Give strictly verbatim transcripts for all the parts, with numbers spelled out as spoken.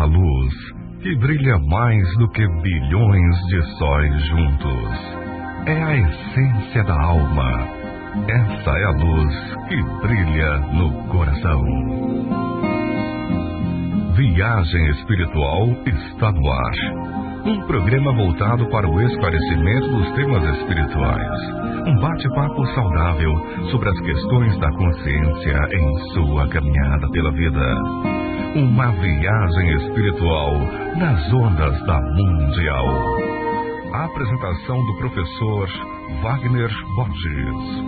uma luz que brilha mais do que bilhões de sóis juntos. É a essência da alma. Essa é a luz que brilha no coração. Viagem Espiritual está no ar. Um programa voltado para o esclarecimento dos temas espirituais. Um bate-papo saudável sobre as questões da consciência em sua caminhada pela vida. Uma viagem espiritual nas ondas da Mundial. A apresentação do professor Wagner Borges.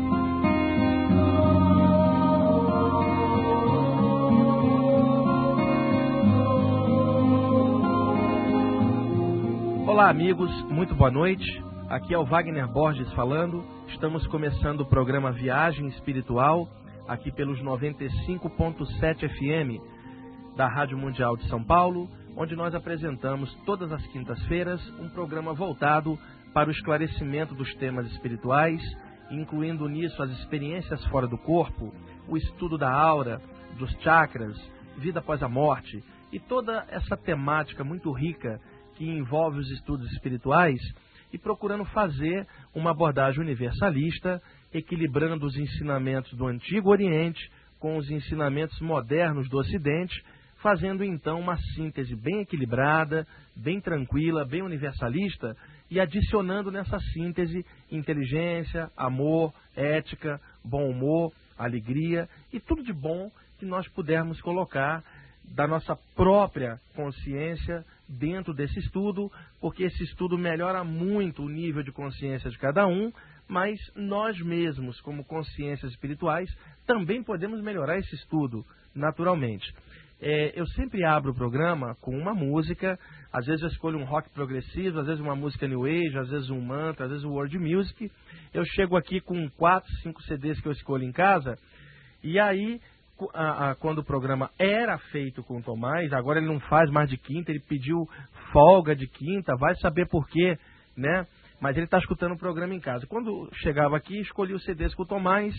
Olá amigos, muito boa noite. Aqui é o Wagner Borges falando. Estamos começando o programa Viagem Espiritual, aqui pelos noventa e cinco ponto sete F M da Rádio Mundial de São Paulo, onde nós apresentamos todas as quintas-feiras um programa voltado para o esclarecimento dos temas espirituais, incluindo nisso as experiências fora do corpo, o estudo da aura, dos chakras, vida após a morte e toda essa temática muito rica que envolve os estudos espirituais, e procurando fazer uma abordagem universalista, equilibrando os ensinamentos do Antigo Oriente com os ensinamentos modernos do Ocidente, fazendo então uma síntese bem equilibrada, bem tranquila, bem universalista, e adicionando nessa síntese inteligência, amor, ética, bom humor, alegria e tudo de bom que nós pudermos colocar da nossa própria consciência dentro desse estudo, porque esse estudo melhora muito o nível de consciência de cada um, mas nós mesmos, como consciências espirituais, também podemos melhorar esse estudo, naturalmente. É, eu sempre abro o programa com uma música, às vezes eu escolho um rock progressivo, às vezes uma música new age, às vezes um mantra, às vezes um world music. Eu chego aqui com quatro, cinco C Ds que eu escolho em casa, e aí A, a, quando o programa era feito com o Tomás, agora ele não faz mais de quinta, ele pediu folga de quinta, vai saber por quê, né? Mas ele está escutando o programa em casa. Quando chegava aqui, escolhi os C Ds com o Tomás,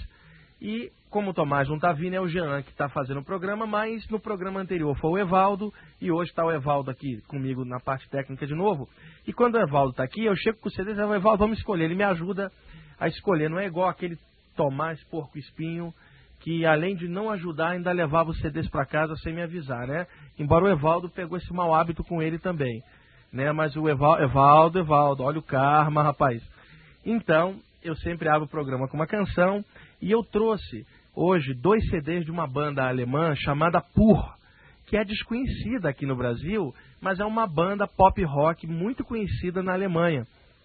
e como o Tomás não está vindo, é o Jean que está fazendo o programa, mas no programa anterior foi o Evaldo, e hoje está o Evaldo aqui comigo na parte técnica de novo. E quando o Evaldo está aqui, eu chego com o C D e falo, Evaldo, vamos escolher. Ele me ajuda a escolher, não é igual aquele Tomás Porco Espinho, que além de não ajudar, ainda levava os C Ds para casa sem me avisar, né? Embora o Evaldo pegou esse mau hábito com ele também, né? Mas o Evaldo, Evaldo, Evaldo, olha o karma, rapaz. Então, eu sempre abro o programa com uma canção, e eu trouxe hoje dois C Ds de uma banda alemã chamada Pur, que é desconhecida aqui no Brasil, mas é uma banda pop rock muito conhecida na Alemanha.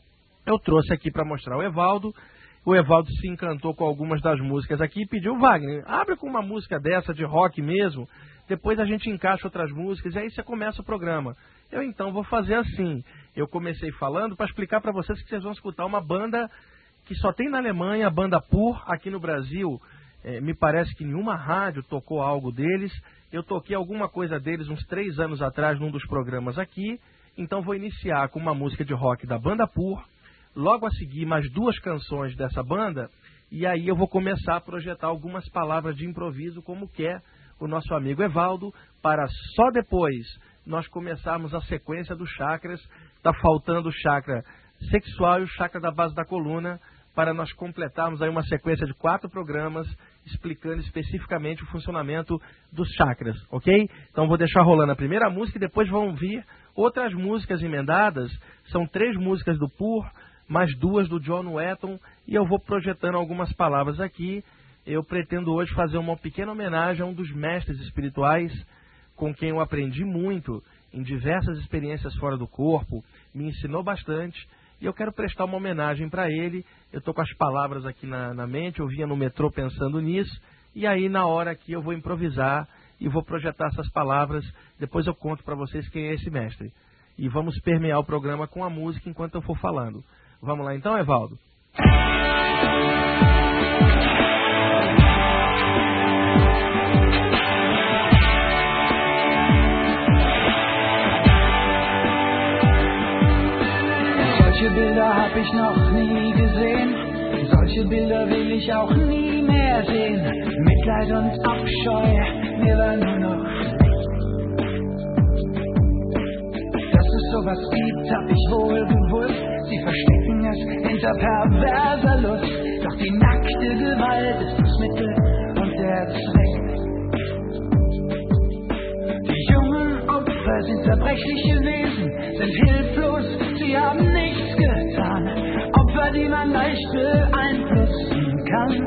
Eu trouxe aqui para mostrar o Evaldo. O Evaldo se encantou com algumas das músicas aqui e pediu, Wagner, abre com uma música dessa de rock mesmo, depois a gente encaixa outras músicas e aí você começa o programa. Eu então vou fazer assim, eu comecei falando para explicar para vocês que vocês vão escutar uma banda que só tem na Alemanha, a banda Pur, aqui no Brasil, é, me parece que nenhuma rádio tocou algo deles, eu toquei alguma coisa deles uns três anos atrás num dos programas aqui, então vou iniciar com uma música de rock da banda Pur, logo a seguir mais duas canções dessa banda, e aí eu vou começar a projetar algumas palavras de improviso, como quer o nosso amigo Evaldo, para só depois nós começarmos a sequência dos chakras. Está faltando o chakra sexual e o chakra da base da coluna, para nós completarmos aí uma sequência de quatro programas explicando especificamente o funcionamento dos chakras, ok? Então vou deixar rolando a primeira música e depois vão vir outras músicas emendadas. São três músicas do Pur, mais duas do John Wetton, e eu vou projetando algumas palavras aqui. Eu pretendo hoje fazer uma pequena homenagem a um dos mestres espirituais com quem eu aprendi muito em diversas experiências fora do corpo, me ensinou bastante, e eu quero prestar uma homenagem para ele. Eu estou com as palavras aqui na, na mente, eu vinha no metrô pensando nisso, e aí na hora aqui eu vou improvisar e vou projetar essas palavras, depois eu conto para vocês quem é esse mestre. E vamos permear o programa com a música enquanto eu for falando. Vamos lá então, Evaldo? Solche Bilder hab ich noch nie gesehen, solche Bilder will ich auch nie mehr sehen. Mitleid und Abscheu, mir war nur noch schlecht. sowas gibt, hab ich wohl gewusst. Sie verstecken es hinter perverser Lust. Doch die nackte Gewalt ist das Mittel und der Zweck. Die jungen Opfer sind zerbrechliche Wesen, sind hilflos, sie haben nichts getan. Opfer, die man leicht beeinflussen kann.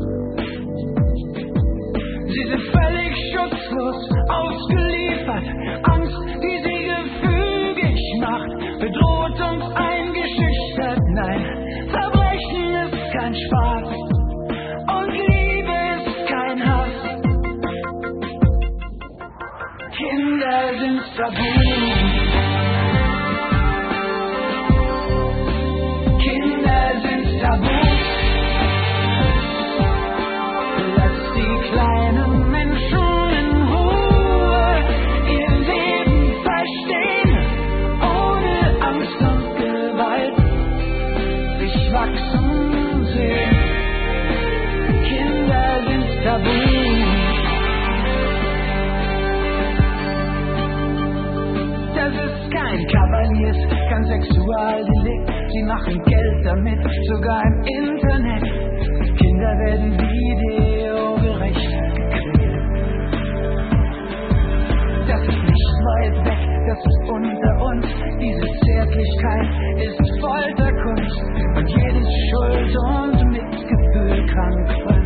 Sie sind völlig schutzlos, ausgeliefert. Angst, die sie gefügig macht, bedroht uns eingeschüchtert. Nein, Verbrechen ist kein Spaß und Liebe ist kein Hass. Kinder sind tabu. Kinder sind tabu. Lass die kleinen Menschen in Ruhe ihr Leben verstehen, ohne Angst und Gewalt sich wachsen sehen. Kinder sind tabu. Das ist kein Kavaliers, kein Sexualdelikt. Sie machen Geld damit, sogar im Internet. Kinder werden videogerecht gequält. Das ist nicht weit weg, das ist unter uns. Diese Zärtlichkeit ist Folterkunst und jedes Schuld- und Mitgefühl krank wird.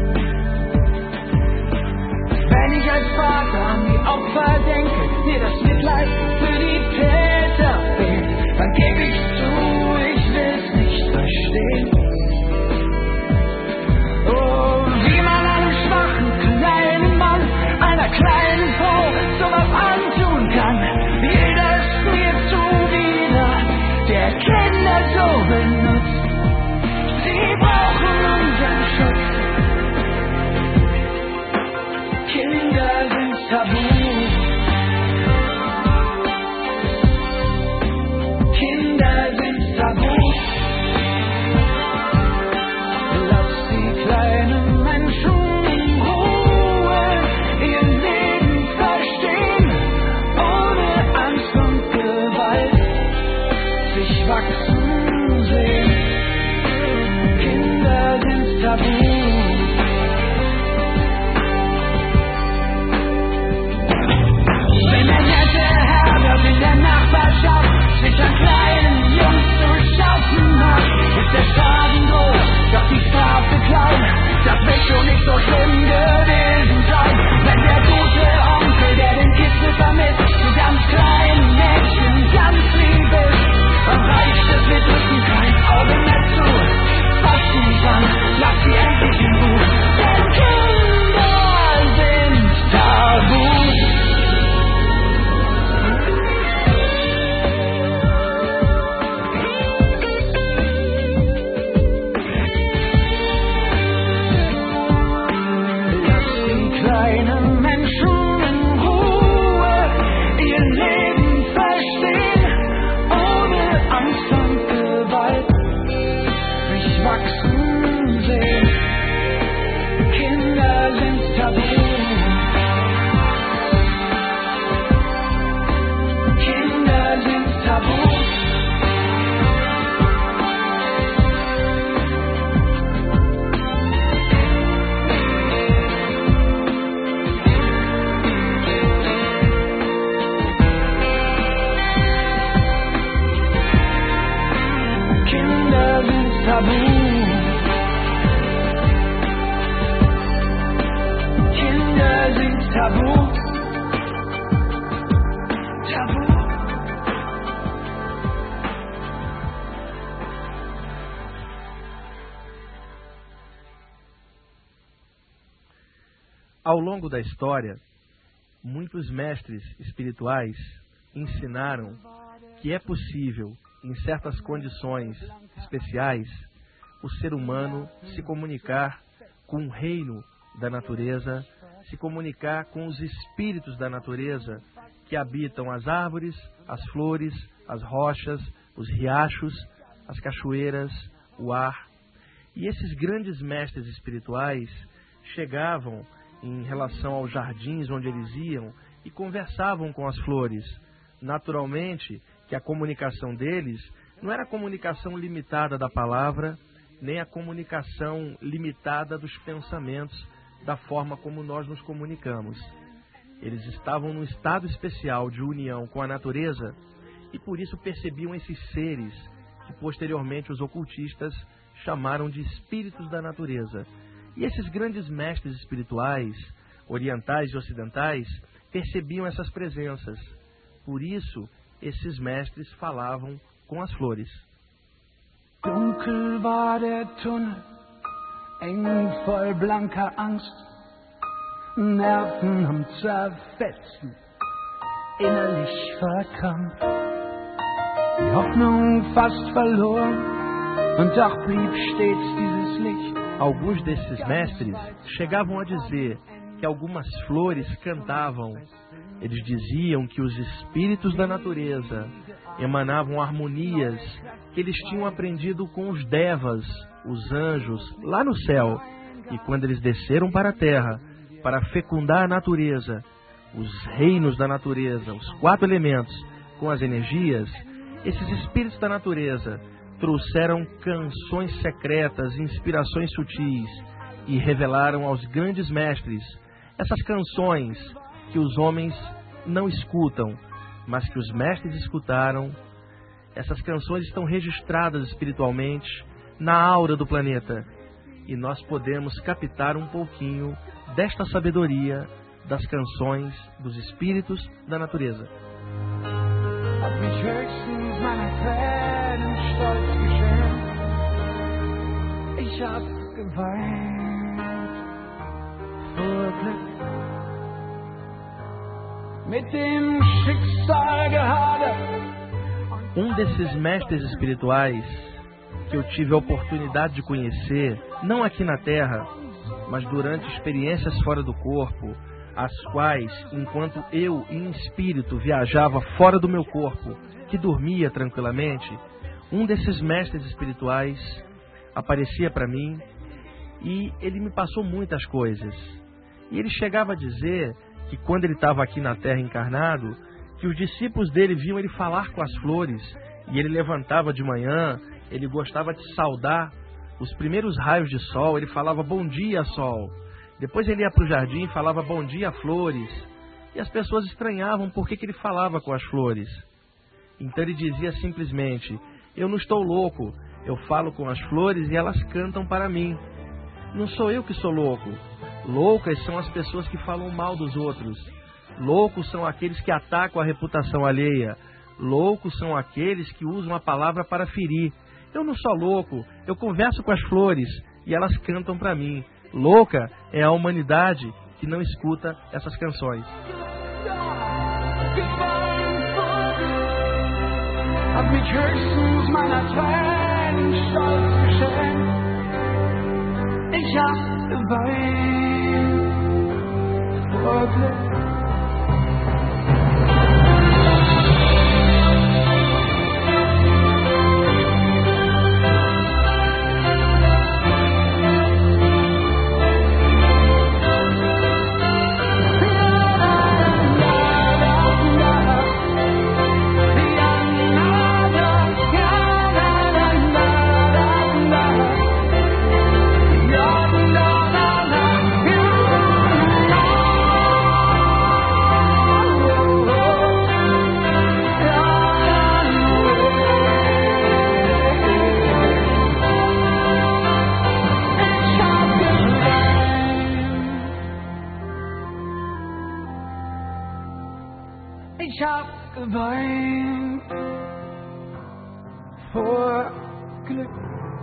Wenn ich als Vater an die Opfer denke, mir das Mitleid für die Täter fehlt, dann gebe ich zu, ich will's nicht verstehen. Oh, wie man einem schwachen kleinen Mann, einer kleinen Frau sowas antun kann. Jeder ist mir zuwider, der Kinder so benutzt. Sie brauchen unseren Schutz. Kinder sind tabu. Kinder sind tabu. Lass die kleinen Menschen in Ruhe ihr Leben verstehen, ohne Angst und Gewalt sich wachsen sehen. Kinder sind tabu. Wenn der nette Herr dort in der Nachbarschaft sich an kleinen Jungs zu schaffen macht, ist der Schaden groß, doch die Strafe klein. Das wird schon nicht so schlimm gewesen sein. Wenn der gute Onkel, der den Kitzel vermisst, zu ganz kleinen Mädchen ganz lieb ist, dann reicht es, wir drücken kein Auge mehr zu. Fass sie nicht an, lass sie endlich in Ruhe. Denn Kinder sind tabu. Kleine Menschen in Ruhe ihr Leben verstehen, ohne Angst und Gewalt sich wachsen sehen. Kinder sind tabu. Kinder sind tabu. Tabu. Kinder sind tabu. Tabu. Ao longo da história, muitos mestres espirituais ensinaram que é possível, em certas condições especiais, o ser humano se comunicar com o reino da natureza, se comunicar com os espíritos da natureza que habitam as árvores, as flores, as rochas, os riachos, as cachoeiras, o ar. E esses grandes mestres espirituais chegavam em relação aos jardins onde eles iam e conversavam com as flores. Naturalmente que a comunicação deles não era a comunicação limitada da palavra, nem a comunicação limitada dos pensamentos, da forma como nós nos comunicamos. Eles estavam num estado especial de união com a natureza e por isso percebiam esses seres que posteriormente os ocultistas chamaram de espíritos da natureza. E esses grandes mestres espirituais, orientais e ocidentais, percebiam essas presenças. Por isso, esses mestres falavam com as flores. Dunkel war der Tunnel, eng voll blanker Angst, Nerven am Zerfetzen, innerlich verkrampft, die Hoffnung fast verloren, und doch blieb stets dieses Licht. Alguns desses mestres chegavam a dizer que algumas flores cantavam. Eles diziam que os espíritos da natureza emanavam harmonias que eles tinham aprendido com os devas, os anjos, lá no céu. E quando eles desceram para a terra para fecundar a natureza, os reinos da natureza, os quatro elementos, com as energias, esses espíritos da natureza trouxeram canções secretas, inspirações sutis e revelaram aos grandes mestres essas canções que os homens não escutam, mas que os mestres escutaram. Essas canções estão registradas espiritualmente na aura do planeta e nós podemos captar um pouquinho desta sabedoria das canções dos espíritos da natureza. Um desses mestres espirituais que eu tive a oportunidade de conhecer, não aqui na Terra, mas durante experiências fora do corpo, as quais, enquanto eu, em espírito, viajava fora do meu corpo, que dormia tranquilamente, um desses mestres espirituais aparecia para mim e ele me passou muitas coisas. E ele chegava a dizer que quando ele estava aqui na Terra encarnado, que os discípulos dele viam ele falar com as flores, e ele levantava de manhã, ele gostava de saudar os primeiros raios de sol, ele falava bom dia, sol. Depois ele ia para o jardim e falava bom dia, flores. E as pessoas estranhavam por que que ele falava com as flores. Então ele dizia simplesmente, eu não estou louco, eu falo com as flores e elas cantam para mim. Não sou eu que sou louco. Loucas são as pessoas que falam mal dos outros. Loucos são aqueles que atacam a reputação alheia. Loucos são aqueles que usam a palavra para ferir. Eu não sou louco, eu converso com as flores e elas cantam para mim. Louca é a humanidade que não escuta essas canções. Ich hab geweint vor Glück. Ich hab geweint vor Glück.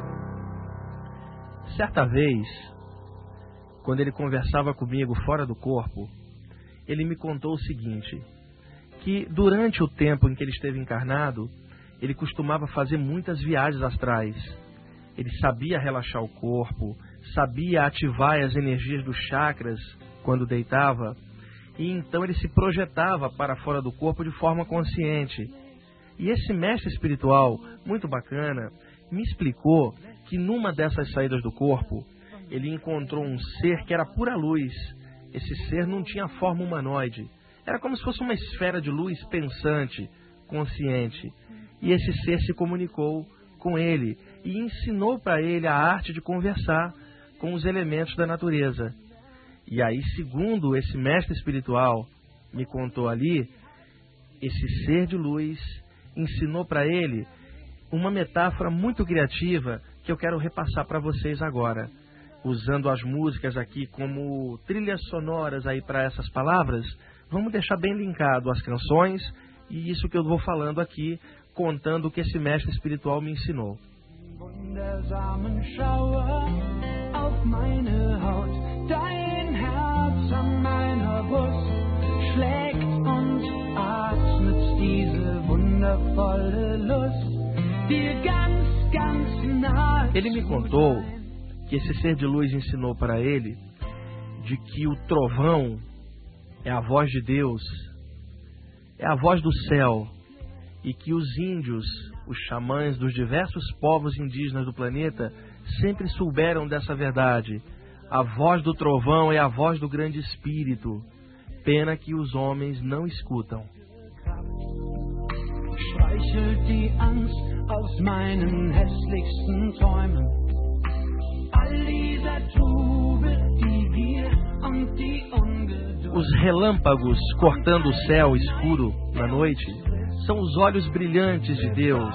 Certa vez, quando ele conversava comigo fora do corpo, ele me contou o seguinte, que durante o tempo em que ele esteve encarnado, ele costumava fazer muitas viagens astrais. Ele sabia relaxar o corpo, sabia ativar as energias dos chakras quando deitava, e então ele se projetava para fora do corpo de forma consciente. E esse mestre espiritual, muito bacana, me explicou que numa dessas saídas do corpo, ele encontrou um ser que era pura luz. Esse ser não tinha forma humanoide. Era como se fosse uma esfera de luz pensante, consciente. E esse ser se comunicou com ele e ensinou para ele a arte de conversar com os elementos da natureza. E aí, segundo esse mestre espiritual me contou ali, esse ser de luz ensinou para ele uma metáfora muito criativa que eu quero repassar para vocês agora, usando as músicas aqui como trilhas sonoras aí para essas palavras. Vamos deixar bem linkado as canções e isso que eu vou falando aqui, contando o que esse mestre espiritual me ensinou. Wundersamen Schauer auf meine Haut, dein Herz an meiner Brust schlägt und atmet diese wundervolle Lust, dir ganz, ganz nah. Ele me contou que esse ser de luz ensinou para ele de que o trovão é a voz de Deus, é a voz do céu, e que os índios, os xamãs dos diversos povos indígenas do planeta, sempre souberam dessa verdade. A voz do trovão é a voz do grande espírito. Pena que os homens não escutam. Streichelt die Angst aus meinen hässlichsten Träumen. All dieser Trubel, die Gier und die Ungeduld. Os relâmpagos cortando o céu escuro na noite são os olhos brilhantes de Deus.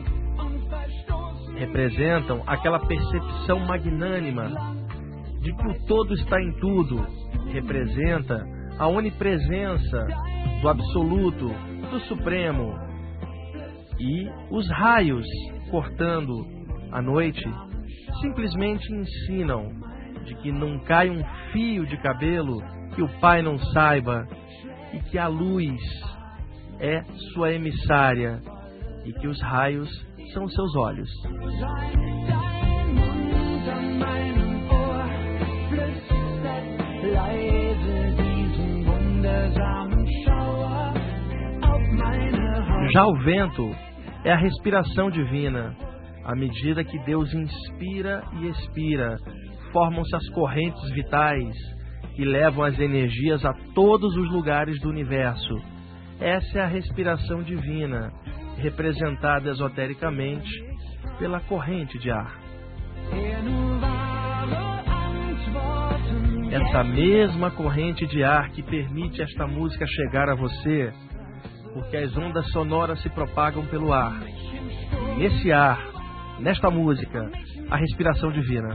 Representam aquela percepção magnânima de que o todo está em tudo. Representa a onipresença do absoluto, do supremo. E os raios cortando a noite simplesmente ensinam de que não cai um fio de cabelo que o Pai não saiba, e que a luz é sua emissária, e que os raios são seus olhos. Já o vento é a respiração divina. À medida que Deus inspira e expira, formam-se as correntes vitais que levam as energias a todos os lugares do universo. Essa é a respiração divina, representada esotericamente pela corrente de ar. Essa mesma corrente de ar que permite esta música chegar a você, porque as ondas sonoras se propagam pelo ar. Nesse ar, nesta música, a respiração divina.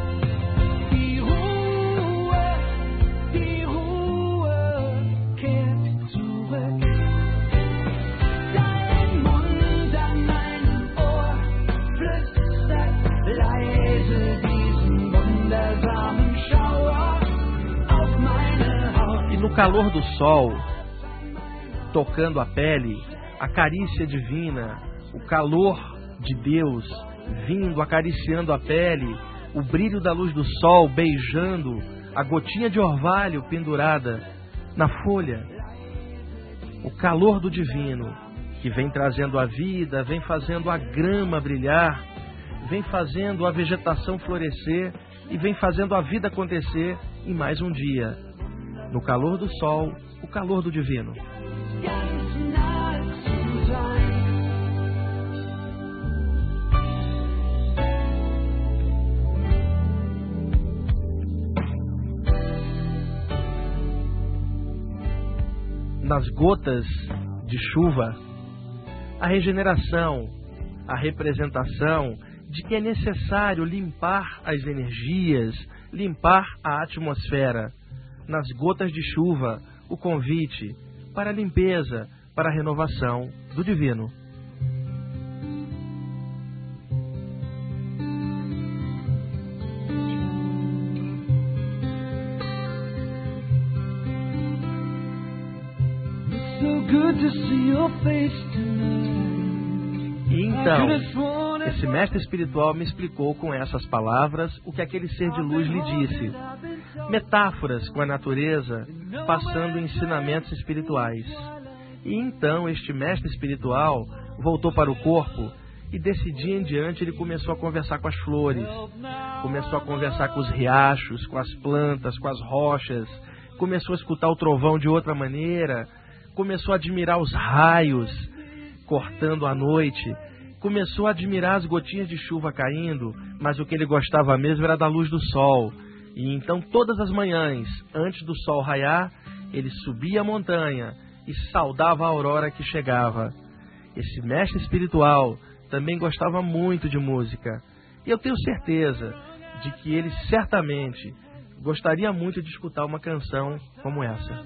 E no calor do sol, tocando a pele, a carícia divina, o calor de Deus vindo, acariciando a pele, o brilho da luz do sol beijando a gotinha de orvalho pendurada na folha, o calor do divino que vem trazendo a vida, vem fazendo a grama brilhar, vem fazendo a vegetação florescer e vem fazendo a vida acontecer em mais um dia. No calor do sol, o calor do divino. Nas gotas de chuva, a regeneração, a representação de que é necessário limpar as energias, limpar a atmosfera. Nas gotas de chuva, o convite para a limpeza, para a renovação do divino. E então, esse mestre espiritual me explicou com essas palavras o que aquele ser de luz lhe disse. Metáforas com a natureza, passando ensinamentos espirituais. E então este mestre espiritual voltou para o corpo e desse dia em diante ele começou a conversar com as flores, começou a conversar com os riachos, com as plantas, com as rochas, começou a escutar o trovão de outra maneira, começou a admirar os raios cortando a noite. Começou a admirar as gotinhas de chuva caindo, mas o que ele gostava mesmo era da luz do sol. E então todas as manhãs, antes do sol raiar, ele subia a montanha e saudava a aurora que chegava. Esse mestre espiritual também gostava muito de música. E eu tenho certeza de que ele certamente gostaria muito de escutar uma canção como essa.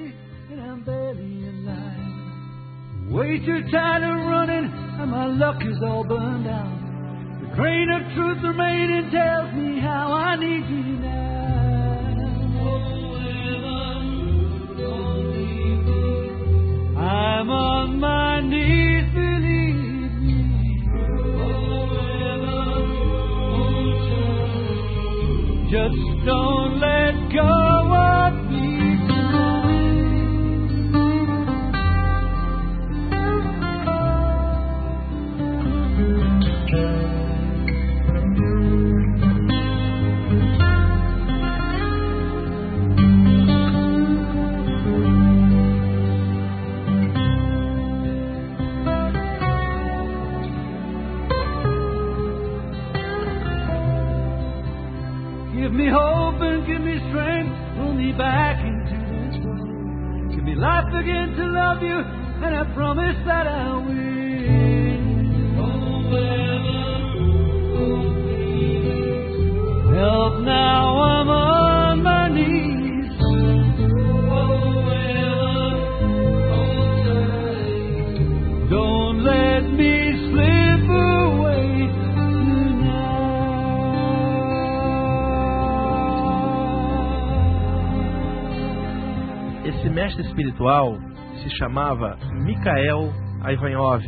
Way too tired of running, and my luck is all burned out. The grain of truth remaining tells me how I need you now. I'm on my knees, believe me. Just don't let go of me. Give me hope and give me strength, pull me back into this world. Give me life again to love you, and I promise that I will. Help now, I'm on my knees. Don't let me slip away tonight. Esse mestre espiritual se chamava Mikhail Ivanov,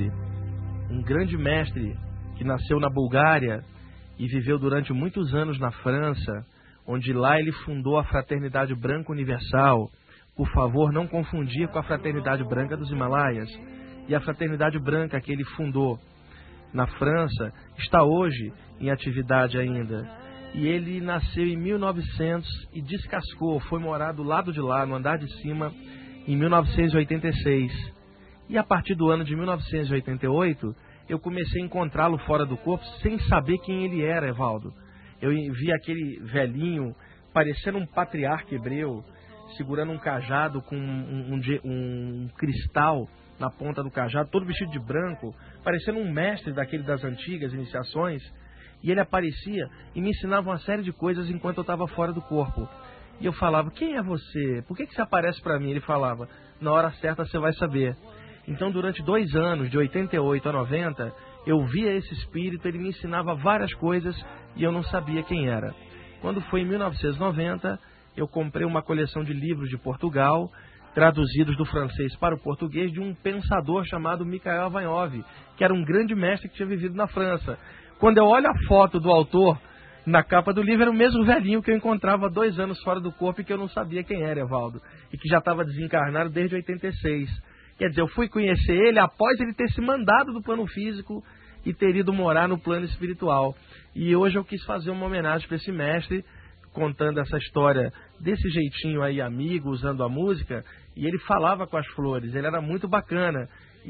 um grande mestre que nasceu na Bulgária e viveu durante muitos anos na França, onde lá ele fundou a Fraternidade Branca Universal. Por favor, não confundir com a Fraternidade Branca dos Himalaias. E a Fraternidade Branca que ele fundou na França está hoje em atividade ainda. E ele nasceu em mil e novecentos e descascou, foi morar do lado de lá, no andar de cima, em mil novecentos e oitenta e seis. E a partir do ano de mil novecentos e oitenta e oito, eu comecei a encontrá-lo fora do corpo sem saber quem ele era, Evaldo. Eu vi aquele velhinho, parecendo um patriarca hebreu, segurando um cajado com um, um, um, um cristal na ponta do cajado, todo vestido de branco, parecendo um mestre daquele das antigas iniciações. E ele aparecia e me ensinava uma série de coisas enquanto eu estava fora do corpo. E eu falava, quem é você? Por que, que você aparece para mim? Ele falava, na hora certa você vai saber. Então, durante dois anos, de oitenta e oito a noventa, eu via esse espírito, ele me ensinava várias coisas e eu não sabia quem era. Quando foi em mil novecentos e noventa, eu comprei uma coleção de livros de Portugal, traduzidos do francês para o português, de um pensador chamado Mikhail Ivanov, que era um grande mestre que tinha vivido na França. Quando eu olho a foto do autor na capa do livro, era o mesmo velhinho que eu encontrava há dois anos fora do corpo e que eu não sabia quem era, Evaldo, e que já estava desencarnado desde oitenta e seis. Quer dizer, eu fui conhecer ele após ele ter se mandado do plano físico e ter ido morar no plano espiritual. E hoje eu quis fazer uma homenagem para esse mestre, contando essa história desse jeitinho aí, amigo, usando a música, e ele falava com as flores, ele era muito bacana.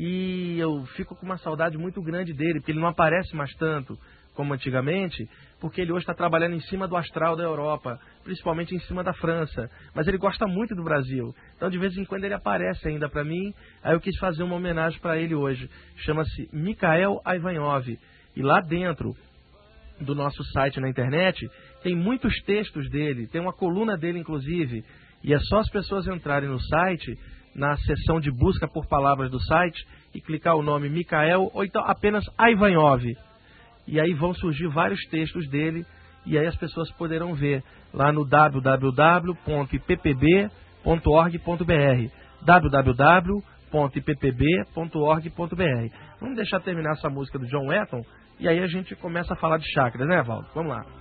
E eu fico com uma saudade muito grande dele, porque ele não aparece mais tanto como antigamente, porque ele hoje está trabalhando em cima do astral da Europa, principalmente em cima da França. Mas ele gosta muito do Brasil, então de vez em quando ele aparece ainda para mim. Aí eu quis fazer uma homenagem para ele hoje. Chama-se Mikhail Ivanov. E lá dentro do nosso site na internet tem muitos textos dele, tem uma coluna dele inclusive, e é só as pessoas entrarem no site, na seção de busca por palavras do site, e clicar o nome Mikhail, ou então apenas Ivanov. E aí vão surgir vários textos dele, e aí as pessoas poderão ver lá no w w w ponto i p p b ponto org ponto b r w w w ponto i p p b ponto org ponto b r. Vamos deixar terminar essa música do John Wetton, e aí a gente começa a falar de chakras, né, Valdo? Vamos lá.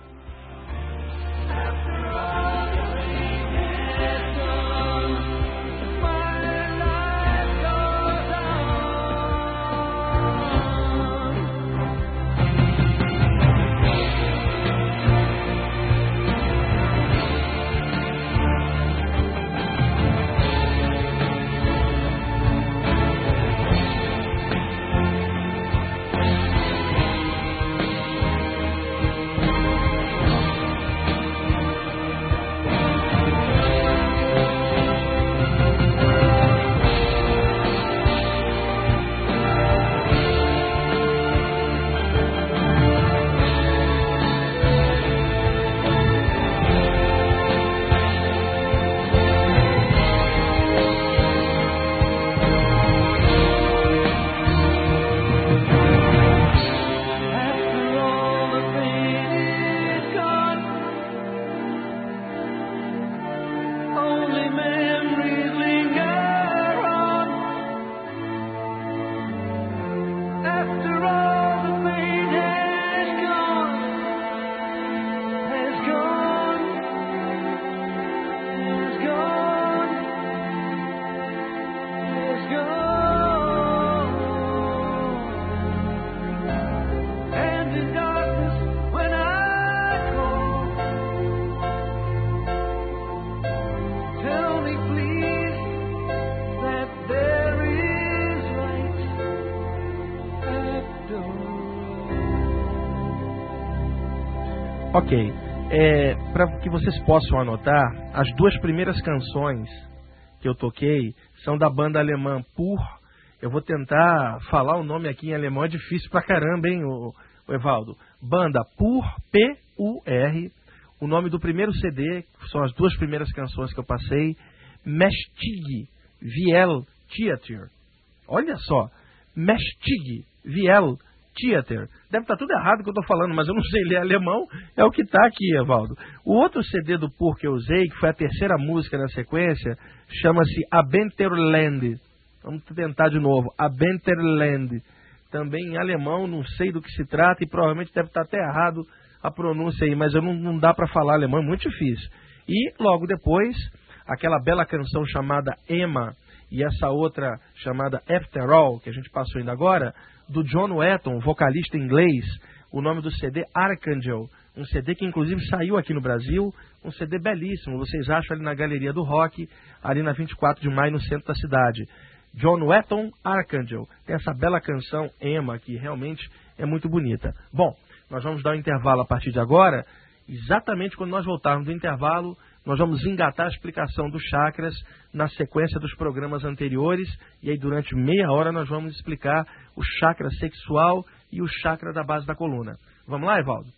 Ok. É, para que vocês possam anotar, as duas primeiras canções que eu toquei são da banda alemã Pur. Eu vou tentar falar o nome aqui em alemão, é difícil pra caramba, hein, o, o Evaldo? Banda Pur, P U R. O nome do primeiro C D, são as duas primeiras canções que eu passei, Mächtig Viel Theater. Olha só, Mächtig Viel Theater. Deve estar tudo errado que eu estou falando, mas eu não sei ler alemão, é o que está aqui, Evaldo. O outro C D do Pur que eu usei, que foi a terceira música na sequência, chama-se Abenteuerland. Vamos tentar de novo, Abenteuerland. Também em alemão, não sei do que se trata e provavelmente deve estar até errado a pronúncia aí, mas eu não, não dá para falar alemão, é muito difícil. E logo depois, aquela bela canção chamada Emma e essa outra chamada After All, que a gente passou ainda agora, do John Wetton, vocalista inglês, o nome do C D Archangel, um C D que inclusive saiu aqui no Brasil, um C D belíssimo, vocês acham ali na Galeria do Rock, ali na vinte e quatro de maio, no centro da cidade. John Wetton, Archangel, tem essa bela canção Emma, que realmente é muito bonita. Bom, nós vamos dar um intervalo a partir de agora, exatamente quando nós voltarmos do intervalo, nós vamos engatar a explicação dos chakras na sequência dos programas anteriores, e aí durante meia hora nós vamos explicar o chakra sexual e o chakra da base da coluna. Vamos lá, Evaldo?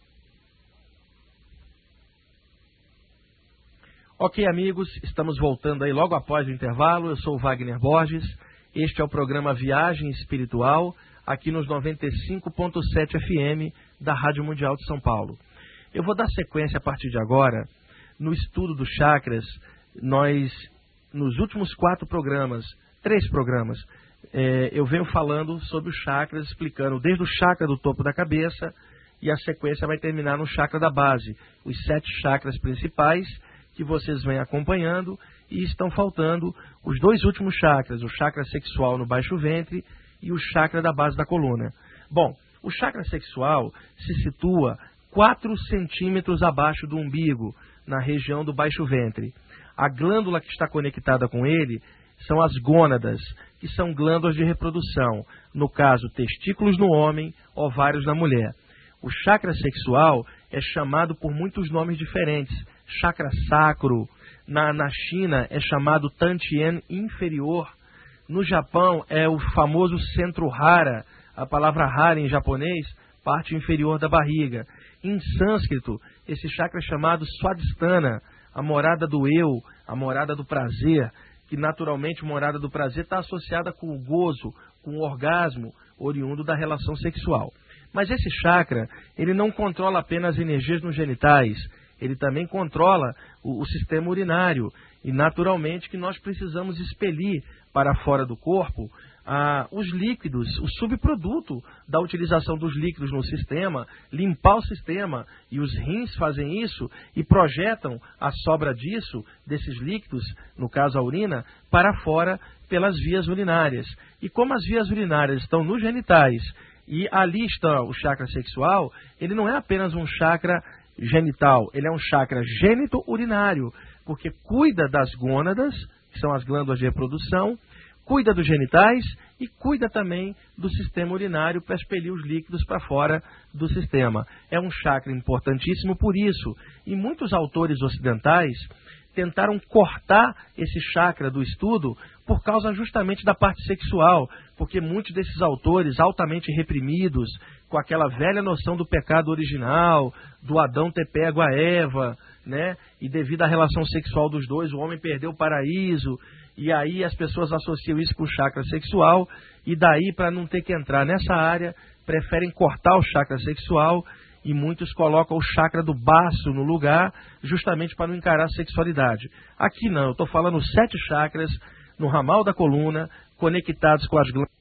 Ok, amigos, estamos voltando aí logo após o intervalo. Eu sou o Wagner Borges, este é o programa Viagem Espiritual, aqui nos noventa e cinco ponto sete F M da Rádio Mundial de São Paulo. Eu vou dar sequência a partir de agora no estudo dos chakras. Nós, nos últimos quatro programas, três programas, é, eu venho falando sobre os chakras, explicando desde o chakra do topo da cabeça, e a sequência vai terminar no chakra da base, os sete chakras principais que vocês vêm acompanhando, e estão faltando os dois últimos chakras, o chakra sexual no baixo ventre e o chakra da base da coluna. Bom, o chakra sexual se situa quatro centímetros abaixo do umbigo, na região do baixo ventre. A glândula que está conectada com ele são as gônadas, que são glândulas de reprodução, no caso, testículos no homem, ovários na mulher. O chakra sexual é chamado por muitos nomes diferentes. Chakra sacro, na, na China é chamado Tantien inferior, no Japão é o famoso centro hara, a palavra hara em japonês, parte inferior da barriga. Em sânscrito, esse chakra é chamado Swadhisthana, a morada do eu, a morada do prazer, que naturalmente morada do prazer está associada com o gozo, com o orgasmo, oriundo da relação sexual. Mas esse chakra, ele não controla apenas as energias nos genitais, ele também controla o, o sistema urinário, e naturalmente que nós precisamos expelir para fora do corpo ah, os líquidos, o subproduto da utilização dos líquidos no sistema, limpar o sistema, e os rins fazem isso e projetam a sobra disso, desses líquidos, no caso a urina, para fora pelas vias urinárias. E como as vias urinárias estão nos genitais, e ali está o chakra sexual, ele não é apenas um chakra genital, ele é um chakra gênito-urinário, porque cuida das gônadas, que são as glândulas de reprodução, cuida dos genitais e cuida também do sistema urinário para expelir os líquidos para fora do sistema. É um chakra importantíssimo por isso. E muitos autores ocidentais tentaram cortar esse chakra do estudo por causa justamente da parte sexual, porque muitos desses autores altamente reprimidos, com aquela velha noção do pecado original, do Adão ter pego a Eva, né? E devido à relação sexual dos dois, o homem perdeu o paraíso, e aí as pessoas associam isso com o chakra sexual, e daí, para não ter que entrar nessa área, preferem cortar o chakra sexual, e muitos colocam o chakra do baço no lugar, justamente para não encarar a sexualidade. Aqui não, eu estou falando sete chakras no ramal da coluna, conectados com as glândulas.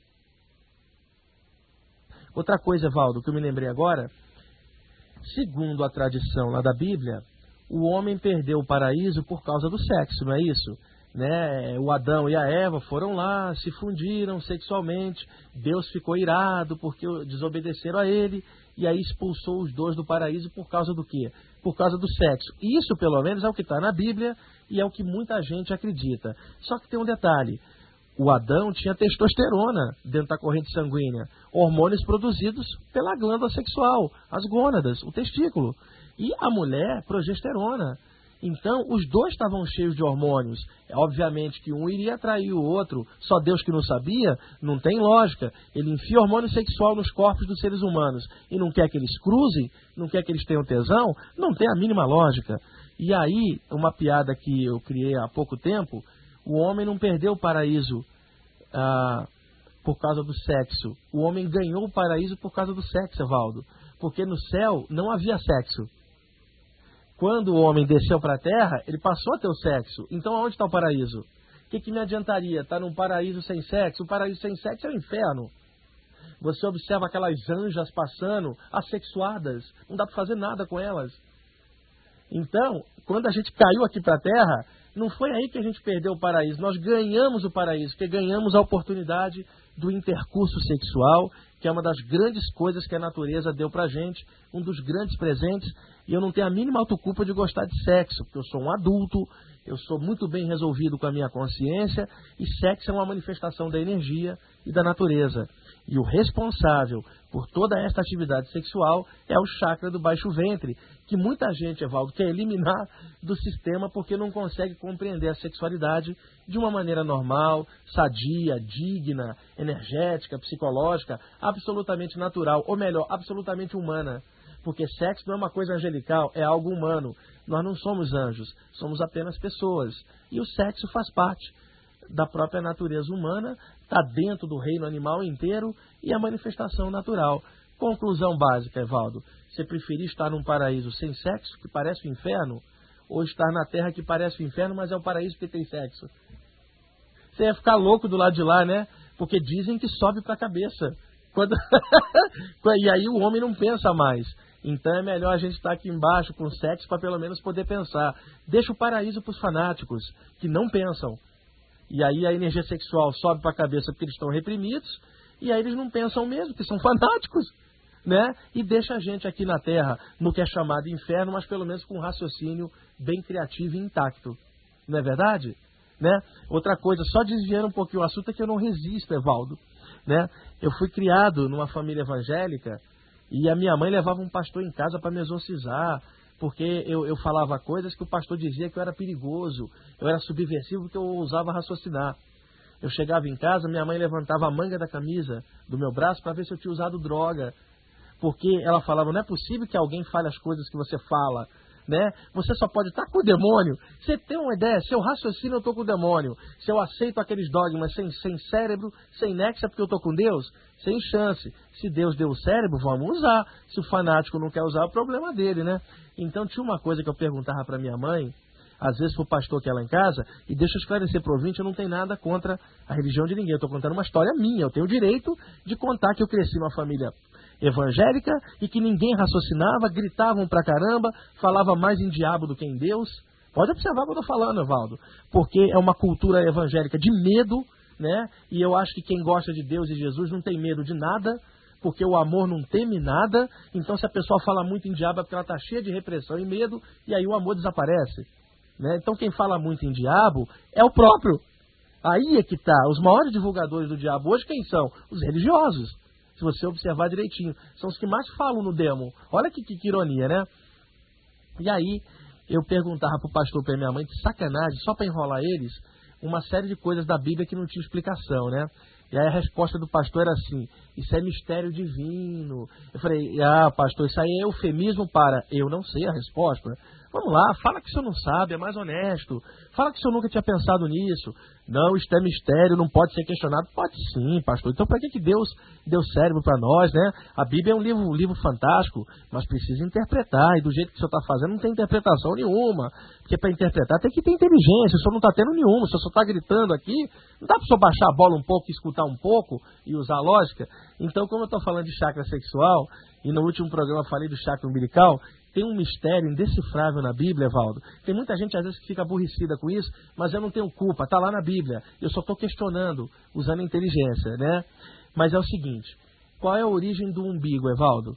Outra coisa, Valdo, que eu me lembrei agora, segundo a tradição lá da Bíblia, o homem perdeu o paraíso por causa do sexo, não é isso? Né? O Adão e a Eva foram lá, se fundiram sexualmente, Deus ficou irado porque desobedeceram a ele, e aí expulsou os dois do paraíso por causa do quê? Por causa do sexo. Isso, pelo menos, é o que está na Bíblia e é o que muita gente acredita. Só que tem um detalhe. O Adão tinha testosterona dentro da corrente sanguínea, hormônios produzidos pela glândula sexual, as gônadas, o testículo. e a mulher progesterona. Então, os dois estavam cheios de hormônios. Obviamente que um iria atrair o outro, só Deus que não sabia, não tem lógica. Ele enfia hormônio sexual nos corpos dos seres humanos e não quer que eles cruzem, não quer que eles tenham tesão, não tem a mínima lógica. E aí, uma piada que eu criei há pouco tempo, o homem não perdeu o paraíso ah, por causa do sexo. O homem ganhou o paraíso por causa do sexo, Evaldo. Porque no céu não havia sexo. Quando o homem desceu para a terra, ele passou a ter o sexo. Então, aonde está o paraíso? O que, que me adiantaria? Estar num paraíso sem sexo? O paraíso sem sexo é o inferno. Você observa aquelas anjas passando, assexuadas. Não dá para fazer nada com elas. Então, quando a gente caiu aqui para a terra, não foi aí que a gente perdeu o paraíso. Nós ganhamos o paraíso, porque ganhamos a oportunidade do intercurso sexual, que é uma das grandes coisas que a natureza deu para a gente, um dos grandes presentes. E eu não tenho a mínima autoculpa de gostar de sexo, porque eu sou um adulto, eu sou muito bem resolvido com a minha consciência, e sexo é uma manifestação da energia e da natureza. E o responsável por toda esta atividade sexual é o chakra do baixo ventre, que muita gente, Evaldo, quer eliminar do sistema porque não consegue compreender a sexualidade de uma maneira normal, sadia, digna, energética, psicológica, absolutamente natural, ou melhor, absolutamente humana. Porque sexo não é uma coisa angelical, é algo humano. Nós não somos anjos, somos apenas pessoas. E o sexo faz parte da própria natureza humana, está dentro do reino animal inteiro e a manifestação natural. Conclusão básica, Evaldo. Você preferir estar num paraíso sem sexo, que parece o inferno, ou estar na terra que parece o inferno, mas é o paraíso que tem sexo? Você ia ficar louco do lado de lá, né? Porque dizem que sobe para a cabeça. Quando... e aí o homem não pensa mais. Então é melhor a gente estar aqui embaixo com sexo para pelo menos poder pensar. Deixa o paraíso para os fanáticos, que não pensam. E aí a energia sexual sobe para a cabeça porque eles estão reprimidos, e aí eles não pensam mesmo, que são fanáticos, né? E deixa a gente aqui na Terra, no que é chamado inferno, mas pelo menos com um raciocínio bem criativo e intacto. Não é verdade? Né? Outra coisa, só desviando um pouquinho o assunto, é que eu não resisto, Evaldo. Né? Eu fui criado numa família evangélica, e a minha mãe levava um pastor em casa para me exorcizar, porque eu, eu falava coisas que o pastor dizia que eu era perigoso, eu era subversivo, porque eu ousava raciocinar. Eu chegava em casa, minha mãe levantava a manga da camisa do meu braço para ver se eu tinha usado droga. Porque ela falava, não é possível que alguém fale as coisas que você fala, né? Você só pode estar com o demônio. Você tem uma ideia, se eu raciocino eu estou com o demônio. Se eu aceito aqueles dogmas sem, sem cérebro, sem nexo, é porque eu estou com Deus? Sem chance. Se Deus deu o cérebro, vamos usar. Se o fanático não quer usar, é o problema dele, né? Então tinha uma coisa que eu perguntava para minha mãe, às vezes para o pastor que é lá em casa, e deixa eu esclarecer para o ouvinte, eu não tenho nada contra a religião de ninguém. Eu estou contando uma história minha, eu tenho o direito de contar que eu cresci numa família evangélica e que ninguém raciocinava, gritavam pra caramba, falava mais em diabo do que em Deus. Pode observar o que eu estou falando, Evaldo, porque é uma cultura evangélica de medo, né? E eu acho que quem gosta de Deus e Jesus não tem medo de nada, porque o amor não teme nada. Então se a pessoa fala muito em diabo é porque ela está cheia de repressão e medo, e aí o amor desaparece, né? Então quem fala muito em diabo é o próprio. Aí é que está. Os maiores divulgadores do diabo hoje quem são? Os religiosos. Se você observar direitinho, são os que mais falam no demo. Olha que, que, que ironia, né? E aí, eu perguntava pro pastor, pra minha mãe, de sacanagem, só para enrolar eles, uma série de coisas da Bíblia que não tinha explicação, né? E aí a resposta do pastor era assim, isso é mistério divino. Eu falei, ah, pastor, isso aí é eufemismo para eu não sei a resposta. Vamos lá, fala que o senhor não sabe, é mais honesto. Fala que o senhor nunca tinha pensado nisso. Não, isto é mistério, não pode ser questionado. Pode sim, pastor. Então para que, que Deus deu cérebro para nós, né? A Bíblia é um livro, um livro fantástico, mas precisa interpretar. E do jeito que o senhor está fazendo, não tem interpretação nenhuma. Porque para interpretar tem que ter inteligência. O senhor não está tendo nenhuma. O senhor só está gritando aqui. Não dá para o senhor baixar a bola um pouco, escutar um pouco e usar a lógica? Então, como eu estou falando de chakra sexual, e no último programa eu falei do chakra umbilical, tem um mistério indecifrável na Bíblia, Evaldo. Tem muita gente às vezes que fica aborrecida com isso, mas eu não tenho culpa, está lá na Bíblia. Eu só estou questionando, usando a inteligência, né? Mas é o seguinte, qual é a origem do umbigo, Evaldo?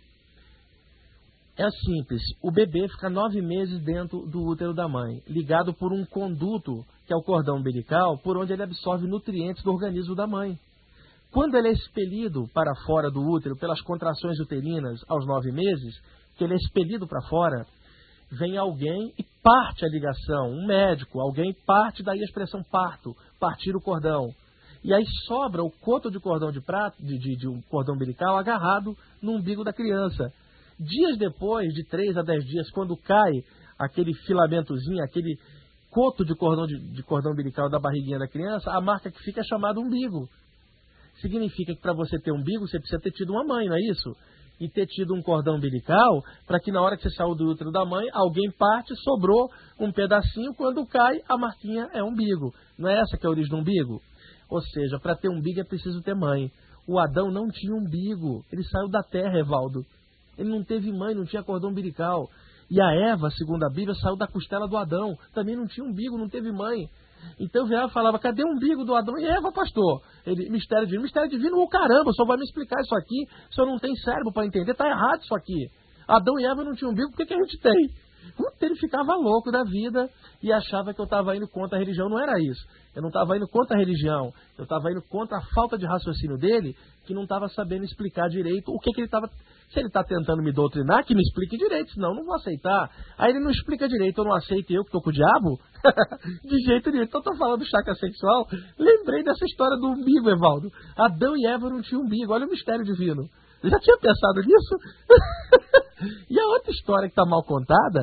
É simples, o bebê fica nove meses dentro do útero da mãe, ligado por um conduto, que é o cordão umbilical, por onde ele absorve nutrientes do organismo da mãe. Quando ele é expelido para fora do útero pelas contrações uterinas aos nove meses, que ele é expelido para fora, vem alguém e parte a ligação, um médico, alguém parte, daí a expressão parto, partir o cordão. E aí sobra o coto de cordão de prata, de, de, de um cordão umbilical agarrado no umbigo da criança. Dias depois, de três a dez dias, quando cai aquele filamentozinho, aquele coto de cordão, de, de cordão umbilical da barriguinha da criança, a marca que fica é chamada umbigo. Significa que para você ter umbigo, você precisa ter tido uma mãe, não é isso? E ter tido um cordão umbilical, para que na hora que você saiu do útero da mãe, alguém parte, sobrou um pedacinho, quando cai, a marquinha é umbigo. Não é essa que é a origem do umbigo? Ou seja, para ter umbigo é preciso ter mãe. O Adão não tinha umbigo, ele saiu da terra, Evaldo. Ele não teve mãe, não tinha cordão umbilical. E a Eva, segundo a Bíblia, saiu da costela do Adão, também não tinha umbigo, não teve mãe. Então eu virava e falava, cadê o umbigo do Adão e Eva, pastor? Ele, mistério divino, mistério divino, ô caramba, o senhor vai me explicar isso aqui, o senhor não tem cérebro para entender, tá errado isso aqui. Adão e Eva não tinham umbigo, por que, que a gente tem? Puta, ele ficava louco da vida e achava que eu estava indo contra a religião. Não era isso. Eu não estava indo contra a religião, eu estava indo contra a falta de raciocínio dele, que não estava sabendo explicar direito o que, que ele estava... Se ele está tentando me doutrinar, que me explique direito, senão eu não vou aceitar. Aí ele não explica direito, eu não aceito, e eu que estou com o diabo? De jeito nenhum. Então estou falando do chakra sexual, lembrei dessa história do umbigo, Evaldo. Adão e Eva não tinham umbigo, olha o mistério divino. Eu já tinha pensado nisso? E a outra história que está mal contada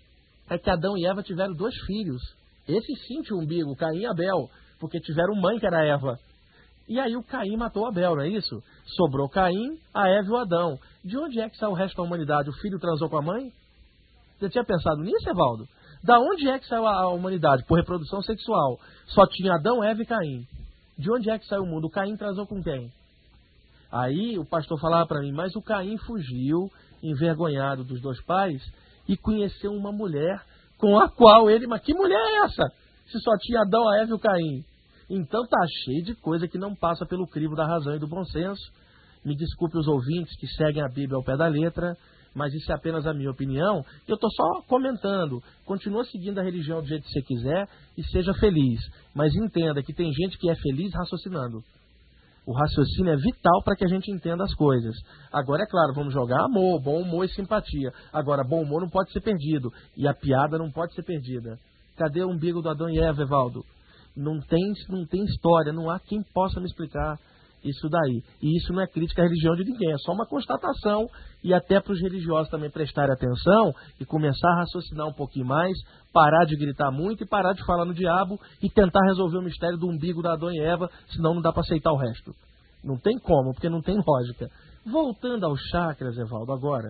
é que Adão e Eva tiveram dois filhos. Esse sim tinha umbigo, Caim e Abel, porque tiveram mãe que era Eva. E aí o Caim matou Abel, não é isso? Sobrou Caim, a Eva e o Adão. De onde é que saiu o resto da humanidade? O filho transou com a mãe? Você tinha pensado nisso, Evaldo? Da onde é que saiu a humanidade? Por reprodução sexual. Só tinha Adão, Eva e Caim. De onde é que saiu o mundo? O Caim transou com quem? Aí o pastor falava para mim, mas o Caim fugiu, envergonhado dos dois pais, e conheceu uma mulher com a qual ele... Mas que mulher é essa? Se só tinha Adão, a Eva e o Caim. Então tá cheio de coisa que não passa pelo crivo da razão e do bom senso. Me desculpe os ouvintes que seguem a Bíblia ao pé da letra, mas isso é apenas a minha opinião. Eu estou só comentando. Continua seguindo a religião do jeito que você quiser e seja feliz. Mas entenda que tem gente que é feliz raciocinando. O raciocínio é vital para que a gente entenda as coisas. Agora, é claro, vamos jogar amor, bom humor e simpatia. Agora, bom humor não pode ser perdido. E a piada não pode ser perdida. Cadê o umbigo do Adão e Eva, Evaldo? Não tem, não tem história, não há quem possa me explicar isso daí. E isso não é crítica à religião de ninguém, é só uma constatação. E até para os religiosos também prestarem atenção e começar a raciocinar um pouquinho mais, parar de gritar muito e parar de falar no diabo e tentar resolver o mistério do umbigo da Adão e Eva, senão não dá para aceitar o resto. Não tem como, porque não tem lógica. Voltando aos chakras, Evaldo, agora.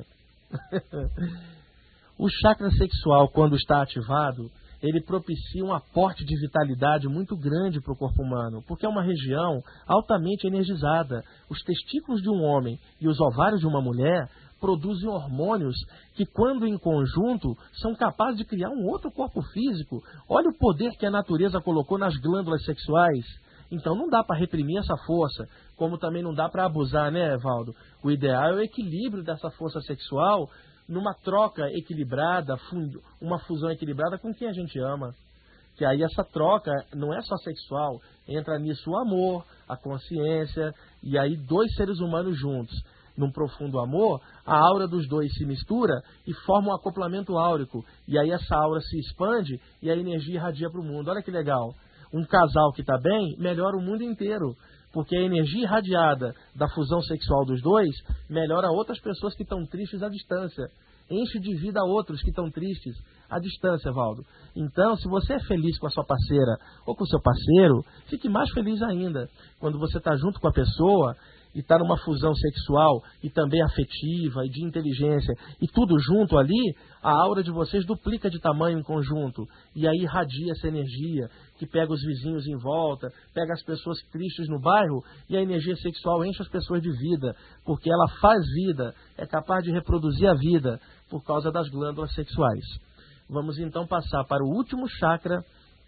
O chakra sexual, quando está ativado, ele propicia um aporte de vitalidade muito grande para o corpo humano, porque é uma região altamente energizada. Os testículos de um homem e os ovários de uma mulher produzem hormônios que, quando em conjunto, são capazes de criar um outro corpo físico. Olha o poder que a natureza colocou nas glândulas sexuais. Então não dá para reprimir essa força, como também não dá para abusar, né, Evaldo? O ideal é o equilíbrio dessa força sexual numa troca equilibrada, uma fusão equilibrada com quem a gente ama. Que aí essa troca não é só sexual, entra nisso o amor, a consciência, e aí dois seres humanos juntos, num profundo amor, a aura dos dois se mistura e forma um acoplamento áurico. E aí essa aura se expande e a energia irradia para o mundo. Olha que legal. Um casal que está bem, melhora o mundo inteiro. Porque a energia irradiada da fusão sexual dos dois melhora outras pessoas que estão tristes à distância. Enche de vida outros que estão tristes à distância, Valdo. Então, se você é feliz com a sua parceira ou com o seu parceiro, fique mais feliz ainda. Quando você está junto com a pessoa e está numa fusão sexual e também afetiva e de inteligência e tudo junto ali, a aura de vocês duplica de tamanho em conjunto. E aí irradia essa energia que pega os vizinhos em volta, pega as pessoas tristes no bairro e a energia sexual enche as pessoas de vida, porque ela faz vida, é capaz de reproduzir a vida por causa das glândulas sexuais. Vamos então passar para o último chakra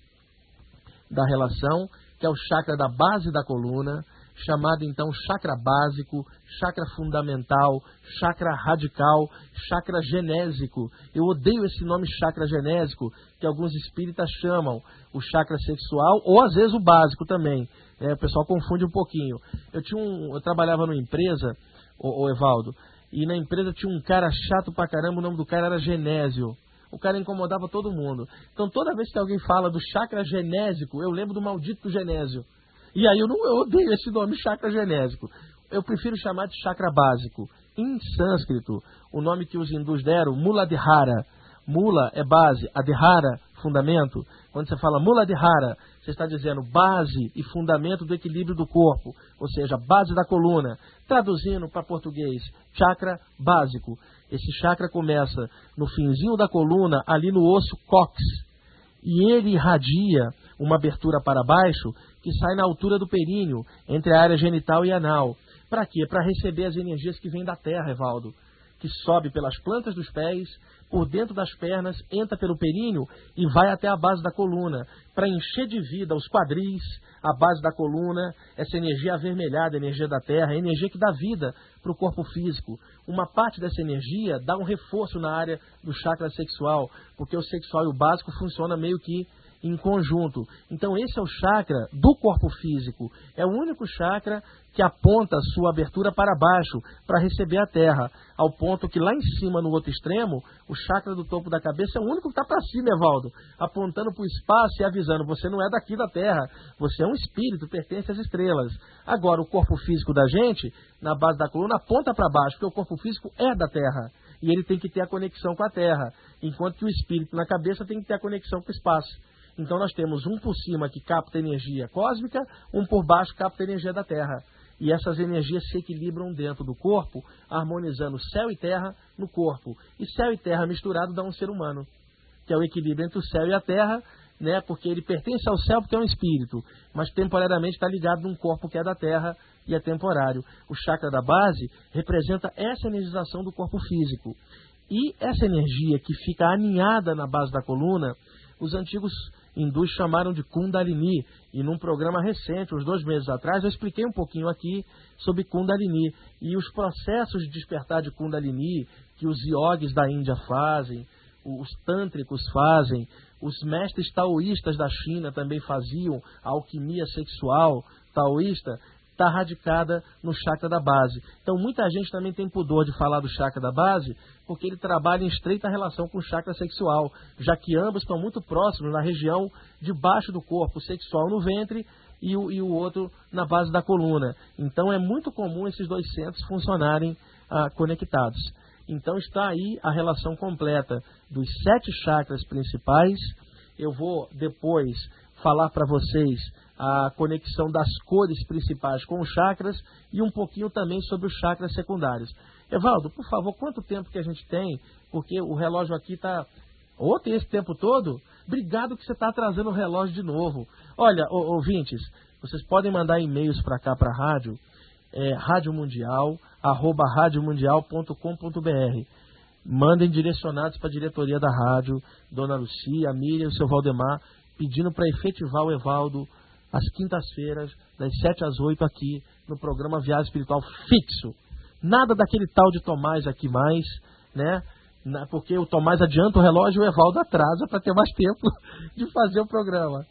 da relação, que é o chakra da base da coluna, chamado então chakra básico, chakra fundamental, chakra radical, chakra genésico. Eu odeio esse nome chakra genésico, que alguns espíritas chamam o chakra sexual, ou às vezes o básico também. É, o pessoal confunde um pouquinho. Eu, tinha um, eu trabalhava numa empresa, o, o Evaldo, e na empresa tinha um cara chato pra caramba, o nome do cara era Genésio. o cara incomodava todo mundo. Então toda vez que alguém fala do chakra genésico, eu lembro do maldito genésio. E aí eu, não, eu odeio esse nome, chakra genésico. Eu prefiro chamar de chakra básico. Em sânscrito, o nome que os hindus deram, Muladhara. Mula é base, Adhara, fundamento. Quando você fala Muladhara, você está dizendo base e fundamento do equilíbrio do corpo, ou seja, base da coluna. Traduzindo para português, chakra básico. Esse chakra começa no finzinho da coluna, ali no osso cóccix, e ele irradia uma abertura para baixo que sai na altura do períneo, entre a área genital e anal. Para quê? Para receber as energias que vêm da terra, Evaldo, que sobe pelas plantas dos pés, por dentro das pernas, entra pelo períneo e vai até a base da coluna, para encher de vida os quadris, a base da coluna, essa energia avermelhada, a energia da terra, a energia que dá vida para o corpo físico. Uma parte dessa energia dá um reforço na área do chakra sexual, porque o sexual e o básico funcionam meio que em conjunto. Então esse é o chakra do corpo físico. É o único chakra que aponta a sua abertura para baixo, para receber a terra. Ao ponto que lá em cima, no outro extremo, o chakra do topo da cabeça é o único que está para cima, Evaldo, apontando para o espaço e avisando, você não é daqui da terra, você é um espírito, pertence às estrelas. Agora, o corpo físico da gente, na base da coluna, aponta para baixo, porque o corpo físico é da terra. E ele tem que ter a conexão com a terra, enquanto que o espírito na cabeça tem que ter a conexão com o espaço. Então nós temos um por cima que capta energia cósmica, um por baixo que capta energia da terra. E essas energias se equilibram dentro do corpo, harmonizando céu e terra no corpo. E céu e terra misturado dá um ser humano, que é o equilíbrio entre o céu e a terra, né? Porque ele pertence ao céu porque é um espírito, mas temporariamente está ligado num corpo que é da terra e é temporário. O chakra da base representa essa energização do corpo físico. E essa energia que fica aninhada na base da coluna, os antigos hindus chamaram de Kundalini, e num programa recente, uns dois meses atrás, eu expliquei um pouquinho aqui sobre Kundalini, e os processos de despertar de Kundalini, que os yogis da Índia fazem, os tântricos fazem, os mestres taoístas da China também faziam, a alquimia sexual taoísta, está radicada no chakra da base. Então muita gente também tem pudor de falar do chakra da base, porque ele trabalha em estreita relação com o chakra sexual, já que ambos estão muito próximos na região de baixo do corpo, o sexual no ventre e o, e o outro na base da coluna. Então é muito comum esses dois centros funcionarem ah, conectados. Então está aí a relação completa dos sete chakras principais. Eu vou depois falar para vocês a conexão das cores principais com os chakras e um pouquinho também sobre os chakras secundários. Evaldo, por favor, quanto tempo que a gente tem? Porque o relógio aqui está... Ou tem esse tempo todo? Obrigado que você está atrasando o relógio de novo. Olha, ouvintes, vocês podem mandar e-mails para cá, para a rádio, é, rádio mundial, arroba rádio mundial ponto com ponto br. Mandem direcionados para a diretoria da rádio, Dona Lucia, a Miriam e o seu Valdemar, pedindo para efetivar o Evaldo às quintas-feiras, das sete às oito, aqui no programa Viagem Espiritual fixo. Nada daquele tal de Tomás aqui mais, né? Porque o Tomás adianta o relógio e o Evaldo atrasa para ter mais tempo de fazer o programa.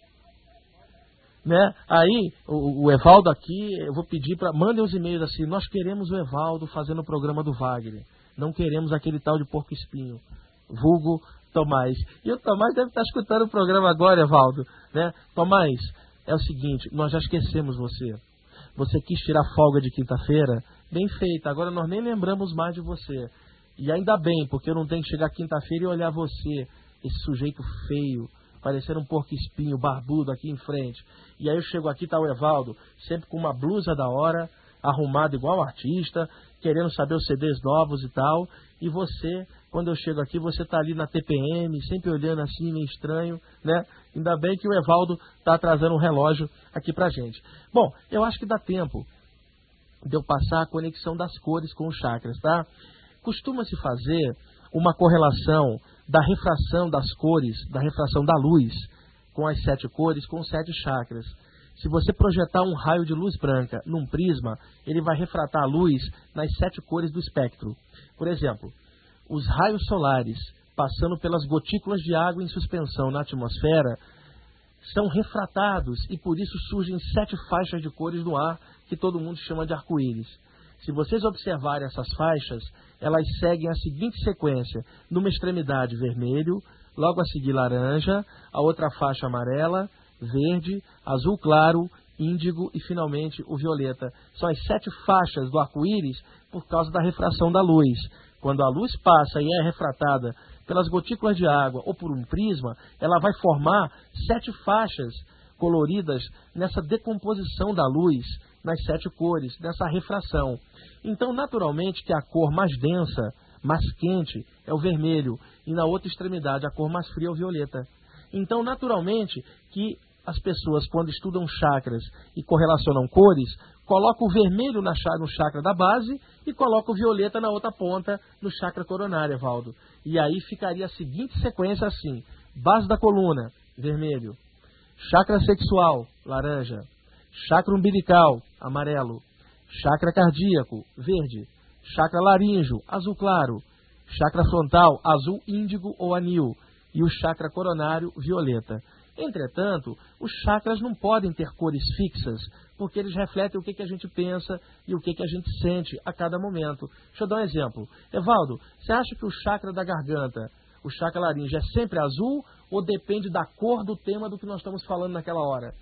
Né? Aí, o, o Evaldo aqui, eu vou pedir para... Mandem os e-mails assim, nós queremos o Evaldo fazendo o programa do Wagner. Não queremos aquele tal de porco espinho. Vulgo Tomás. E o Tomás deve estar escutando o programa agora, Evaldo. Né? Tomás, é o seguinte, nós já esquecemos você. Você quis tirar folga de quinta-feira? Bem feita, agora nós nem lembramos mais de você. E ainda bem, porque eu não tenho que chegar quinta-feira e olhar você, esse sujeito feio, parecendo um porco espinho, barbudo aqui em frente. E aí eu chego aqui, tá o Evaldo, sempre com uma blusa da hora, arrumado igual artista, querendo saber os C Ds novos e tal. E você, quando eu chego aqui, você tá ali na T P M, sempre olhando assim, meio estranho, né? Ainda bem que o Evaldo tá atrasando um relógio aqui pra gente. Bom, eu acho que dá tempo de eu passar a conexão das cores com os chakras, tá? Costuma-se fazer uma correlação da refração das cores, da refração da luz com as sete cores, com os sete chakras. Se você projetar um raio de luz branca num prisma, ele vai refratar a luz nas sete cores do espectro. Por exemplo, os raios solares, passando pelas gotículas de água em suspensão na atmosfera, são refratados e por isso surgem sete faixas de cores no ar, que todo mundo chama de arco-íris. Se vocês observarem essas faixas, elas seguem a seguinte sequência. Numa extremidade vermelho, logo a seguir laranja, a outra faixa amarela, verde, azul claro, índigo e finalmente o violeta. São as sete faixas do arco-íris por causa da refração da luz. Quando a luz passa e é refratada pelas gotículas de água ou por um prisma, ela vai formar sete faixas coloridas nessa decomposição da luz, nas sete cores, nessa refração. Então, naturalmente, que a cor mais densa, mais quente, é o vermelho, e na outra extremidade a cor mais fria é o violeta. Então, naturalmente, que as pessoas, quando estudam chakras e correlacionam cores, colocam o vermelho na, no chakra da base e colocam o violeta na outra ponta, no chakra coronário, Evaldo. E aí ficaria a seguinte sequência assim: base da coluna, vermelho; chakra sexual, laranja; chakra umbilical, amarelo; chakra cardíaco, verde; chakra laríngeo, azul claro; chakra frontal, azul índigo ou anil; e o chakra coronário, violeta. Entretanto, os chakras não podem ter cores fixas, porque eles refletem o que, que a gente pensa e o que, que a gente sente a cada momento. Deixa eu dar um exemplo. Evaldo, você acha que o chakra da garganta, o chakra laríngeo, é sempre azul ou depende da cor do tema do que nós estamos falando naquela hora?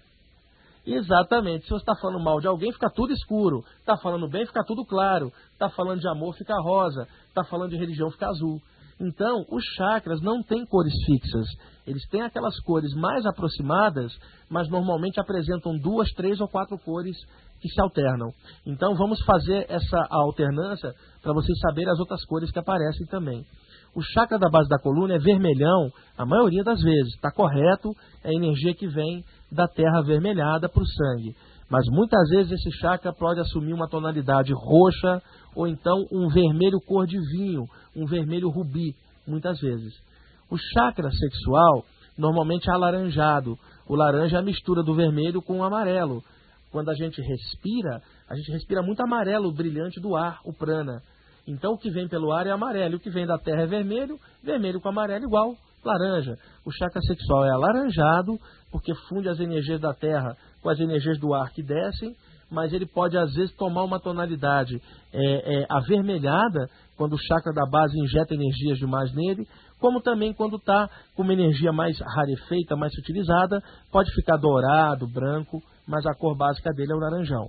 Exatamente. Se você está falando mal de alguém, fica tudo escuro. Está falando bem, fica tudo claro. Está falando de amor, fica rosa. Está falando de religião, fica azul. Então, os chakras não têm cores fixas. Eles têm aquelas cores mais aproximadas, mas normalmente apresentam duas, três ou quatro cores que se alternam. Então, vamos fazer essa alternância para vocês saberem as outras cores que aparecem também. O chakra da base da coluna é vermelhão, a maioria das vezes. Está correto, é a energia que vem da terra avermelhada para o sangue. Mas muitas vezes esse chakra pode assumir uma tonalidade roxa ou então um vermelho cor de vinho, um vermelho rubi, muitas vezes. O chakra sexual normalmente é alaranjado. O laranja é a mistura do vermelho com o amarelo. Quando a gente respira, a gente respira muito amarelo brilhante do ar, o prana. Então o que vem pelo ar é amarelo, o que vem da terra é vermelho, vermelho com amarelo igual laranja. O chakra sexual é alaranjado, porque funde as energias da terra com as energias do ar que descem, mas ele pode às vezes tomar uma tonalidade é, é, avermelhada, quando o chakra da base injeta energias demais nele, como também quando está com uma energia mais rarefeita, mais utilizada, pode ficar dourado, branco, mas a cor básica dele é o laranjão.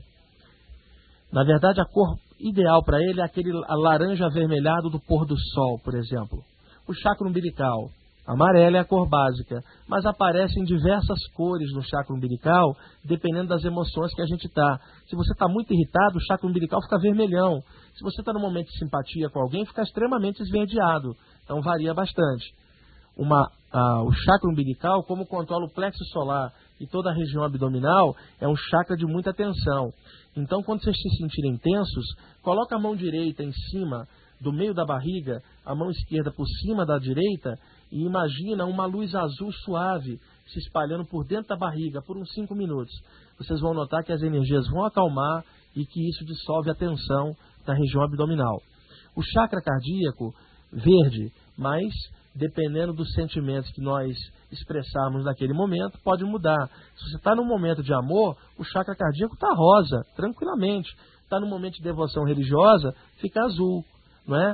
Na verdade, a cor ideal para ele é aquele laranja avermelhado do pôr do sol, por exemplo. O chakra umbilical, amarelo é a cor básica, mas aparecem diversas cores no chakra umbilical, dependendo das emoções que a gente está. Se você está muito irritado, o chakra umbilical fica vermelhão. Se você está num momento de simpatia com alguém, fica extremamente esverdeado. Então varia bastante. Uma, ah, o chakra umbilical, como controla o plexo solar e toda a região abdominal, é um chakra de muita tensão. Então, quando vocês se sentirem tensos, coloca a mão direita em cima do meio da barriga, a mão esquerda por cima da direita, e imagina uma luz azul suave se espalhando por dentro da barriga por uns cinco minutos. Vocês vão notar que as energias vão acalmar e que isso dissolve a tensão da região abdominal. O chakra cardíaco, verde, mas dependendo dos sentimentos que nós expressarmos naquele momento, pode mudar. Se você está num momento de amor, o chakra cardíaco está rosa, tranquilamente. Está num momento de devoção religiosa, fica azul. Não é?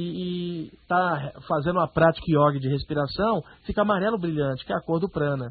E está fazendo uma prática yoga de respiração, fica amarelo brilhante, que é a cor do prana.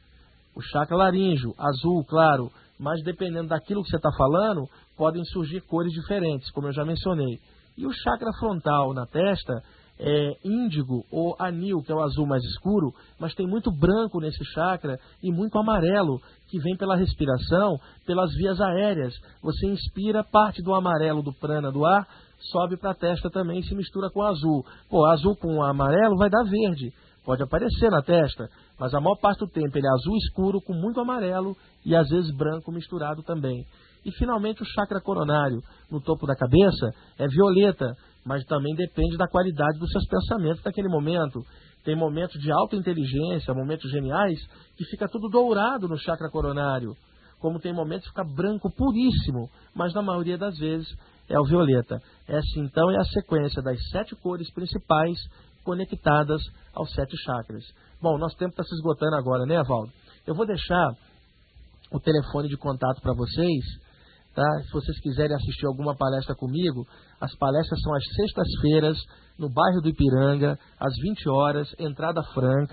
O chakra laríngeo, azul, claro, mas dependendo daquilo que você está falando, podem surgir cores diferentes, como eu já mencionei. E o chakra frontal na testa é índigo ou anil, que é o azul mais escuro, mas tem muito branco nesse chakra e muito amarelo, que vem pela respiração, pelas vias aéreas. Você inspira, parte do amarelo do prana do ar, sobe para a testa também e se mistura com azul. Pô, azul com amarelo vai dar verde. Pode aparecer na testa, mas a maior parte do tempo ele é azul escuro com muito amarelo e às vezes branco misturado também. E finalmente o chakra coronário, no topo da cabeça, é violeta, mas também depende da qualidade dos seus pensamentos naquele momento. Tem momentos de alta inteligência, momentos geniais, que fica tudo dourado no chakra coronário. Como tem momentos que fica branco puríssimo, mas na maioria das vezes é o violeta. Essa então é a sequência das sete cores principais conectadas aos sete chakras. Bom, nosso tempo está se esgotando agora, né, Evaldo? Eu vou deixar o telefone de contato para vocês tá? Se vocês quiserem assistir alguma palestra comigo, as palestras são às sextas-feiras, no bairro do Ipiranga, às vinte horas, entrada franca.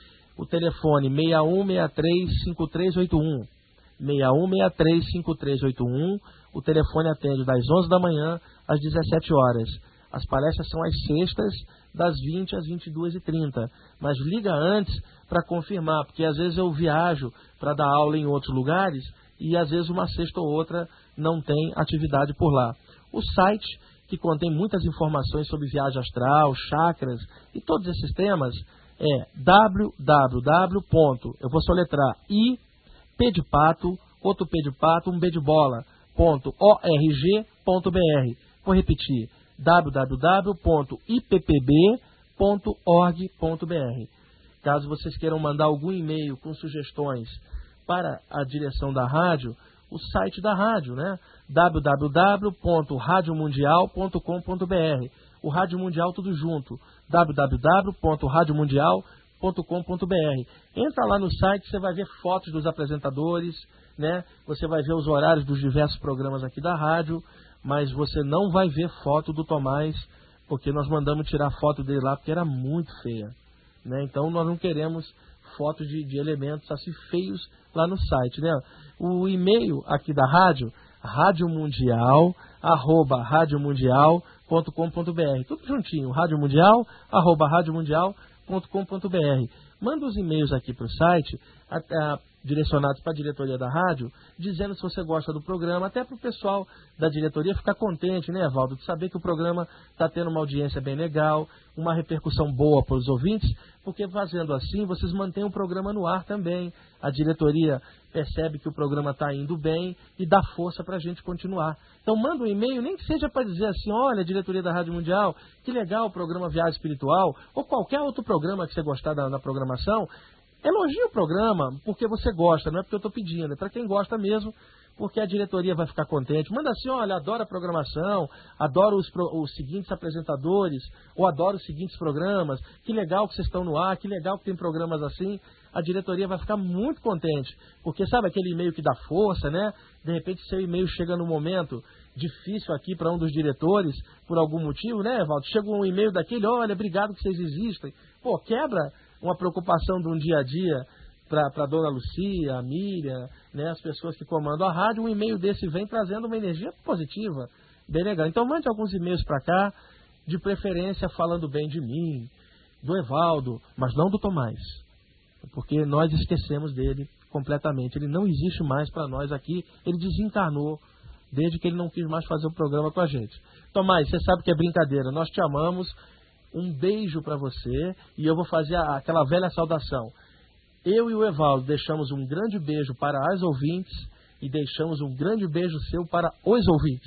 O telefone seis um seis três, cinco três oito um. seis um seis três, cinco três oito um. O telefone atende das onze da manhã às dezessete horas. As palestras são às sextas, das vinte às vinte e duas e trinta. Mas liga antes para confirmar, porque às vezes eu viajo para dar aula em outros lugares e às vezes uma sexta ou outra não tem atividade por lá. O site, que contém muitas informações sobre viagem astral, chakras e todos esses temas, é w w w ponto, eu vou soletrar, I, P de pato, outro P de pato, um B de bola, ponto, org ponto br. Vou repetir, w w w ponto i p p b ponto org ponto br. Caso vocês queiram mandar algum e-mail com sugestões para a direção da rádio, o site da rádio, né? w w w ponto rádio mundial ponto com ponto br. O Rádio Mundial tudo junto, w w w ponto rádio mundial ponto com ponto br. Entra lá no site, você vai ver fotos dos apresentadores, né? Você vai ver os horários dos diversos programas aqui da rádio, mas você não vai ver foto do Tomás, porque nós mandamos tirar foto dele lá, porque era muito feia, né? Então nós não queremos fotos de, de elementos assim feios lá no site, né? O e-mail aqui da rádio, radiomundial, arroba radiomundial ponto com ponto br. Tudo juntinho, radiomundial, arroba radiomundial ponto com ponto br. Manda os e-mails aqui para o site, a, a, direcionados para a diretoria da rádio, dizendo se você gosta do programa, até para o pessoal da diretoria ficar contente, né, Evaldo, de saber que o programa está tendo uma audiência bem legal, uma repercussão boa para os ouvintes, porque fazendo assim, vocês mantêm o programa no ar também. A diretoria percebe que o programa está indo bem e dá força para a gente continuar. Então manda um e-mail, nem que seja para dizer assim, olha, diretoria da Rádio Mundial, que legal o programa Viagem Espiritual, ou qualquer outro programa que você gostar da, da programação. Elogie o programa porque você gosta, não é porque eu estou pedindo, é para quem gosta mesmo, porque a diretoria vai ficar contente. Manda assim, olha, adoro a programação, adoro os, os seguintes apresentadores, ou adoro os seguintes programas, que legal que vocês estão no ar, que legal que tem programas assim. A diretoria vai ficar muito contente, porque sabe aquele e-mail que dá força, né? De repente seu e-mail chega num momento difícil aqui para um dos diretores, por algum motivo, né, Evaldo? Chega um e-mail daquele, olha, obrigado que vocês existem. Pô, quebra uma preocupação de um dia a dia para a dona Lucia, a Miriam, né, as pessoas que comandam a rádio. Um e-mail desse vem trazendo uma energia positiva, bem legal. Então mande alguns e-mails para cá, de preferência falando bem de mim, do Evaldo, mas não do Tomás, porque nós esquecemos dele completamente. Ele não existe mais para nós aqui, ele desencarnou desde que ele não quis mais fazer o programa com a gente. Tomás, você sabe que é brincadeira, nós te amamos. Um beijo para você e eu vou fazer a, aquela velha saudação. Eu e o Evaldo deixamos um grande beijo para as ouvintes e deixamos um grande beijo seu para os ouvintes.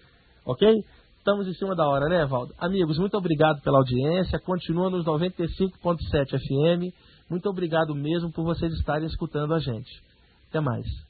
Ok? Estamos em cima da hora, né, Evaldo? Amigos, muito obrigado pela audiência. Continua nos noventa e cinco ponto sete F M. Muito obrigado mesmo por vocês estarem escutando a gente. Até mais.